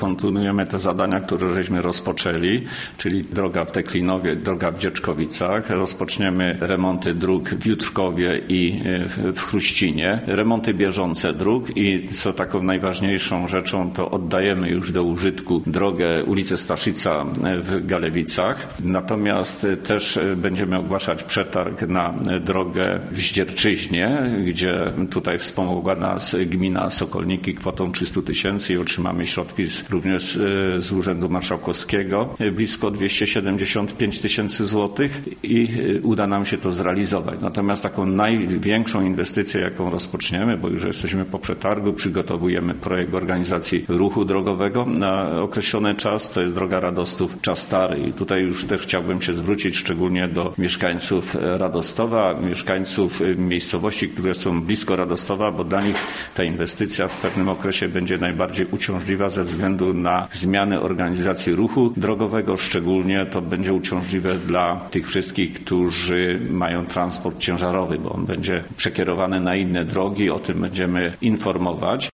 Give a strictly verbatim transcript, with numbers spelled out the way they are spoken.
kontynuujemy te zadania, które żeśmy rozpoczęli, czyli droga w Teklinowie, droga w Dzieczkowicach. Rozpoczniemy remonty dróg w Jutrkowie i w Chruścinie, remonty bieżące dróg i co taką najważniejszą rzeczą, to oddajemy już do użytku drogę ulicę Staszica w Galewicach. Natomiast też będziemy ogłaszać przetarg na drogę w Zdzierczyźnie, gdzie tutaj wspomogła nas gmina Sokolniki kwotą trzysta tysięcy i otrzymamy środki z, również z, z Urzędu Marszałkowskiego, blisko dwieście siedemdziesiąt pięć tysięcy złotych i uda nam się to zrealizować. Natomiast taką największą inwestycję, jaką rozpoczniemy, bo już jesteśmy po przetargu, przygotowujemy projekt organizacji ruchu drogowego na określony czas, to jest droga Radostów-Czas Stary. I tutaj już też chciałbym się zwrócić szczególnie do mieszkańców Radostowa, mieszkańców miejscowości, które są blisko Radostowa, bo dla nich ta inwestycja w pewnym okresie będzie najbardziej uciążliwa ze względu na zmiany organizacji ruchu drogowego. Szczególnie to będzie uciążliwe dla tych wszystkich, którzy mają transport ciężarowy, bo on będzie przekierowany na inne drogi. O tym będziemy informować.